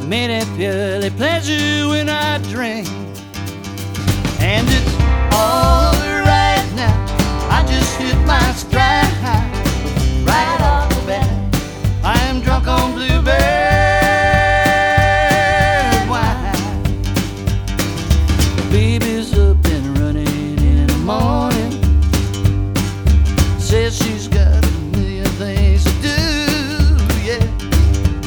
made a purely pleasure when I drink. And it's all right now, I just hit my stride right off the bat. I am drunk on Bluebird wine. The baby's up and running in the morning.